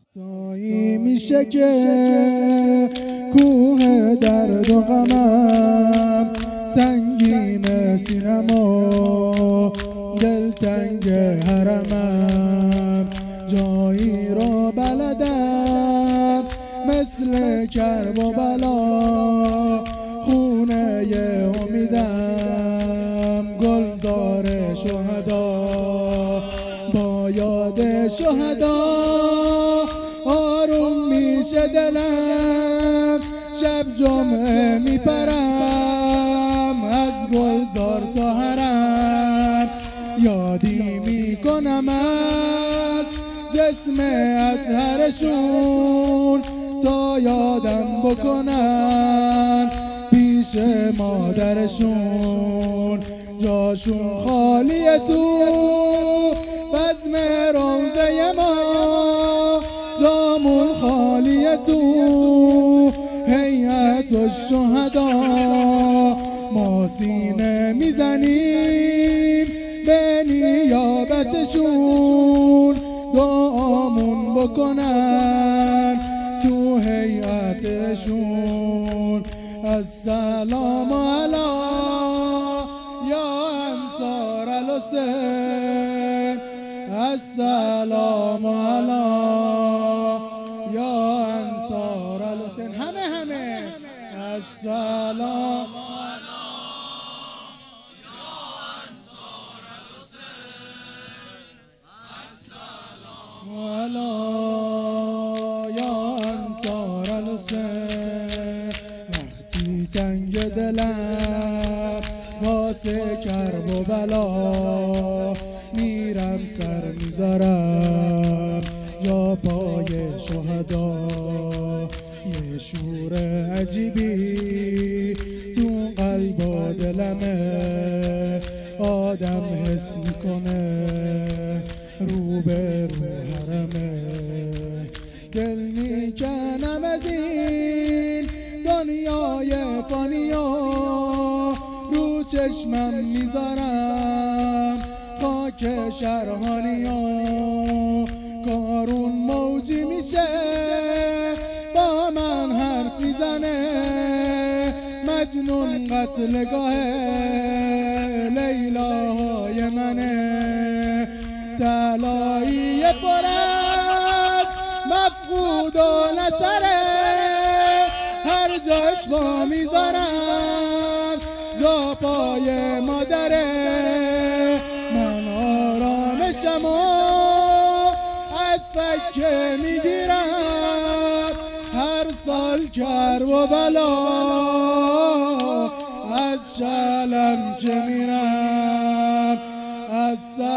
تایی میشه که کوه درد و غمم سنگین سینما دلتنگ حرمم جایی را بلدم مثل کرب و بلا خونه امیدم گلزار شهدا با یاد شهدا آروم میشه دلم شب جمعه میپرم از گلزار تا حرم یادی میکنم از جسم اطهرشون تا یادم بکنن پیش مادرشون جاشون خالیه تو بزم روضه ما جامون خالیه تو هیئت الشهدا ما سینه میزنیم به نیابتشون دعامون بکنن تو هیئتشون السلام علی یا انصار الحسین السلام علی یا انصار الحسین همه السلام علی یا انصار الحسین وقتی تنگ دلم واسه کرب و بلا میرم سر میذارم جا پای شهدا یه شور عجیبی تو قلب و دلمه آدم حس میکنه رو به رو حرمه دل میکنم از این دنیای فانیا رو چشمم میذارم خاک شرحانیا کارون موجی میشه با من حرف میزنه مجنون قتلگاه لیلاهای منه طلایی پر از مفقود و نصره هر جاش با میذارم جا پای مادره من آرامشم و از فکه میگیرم هر سال کرب و بلا از شلم چه میرم از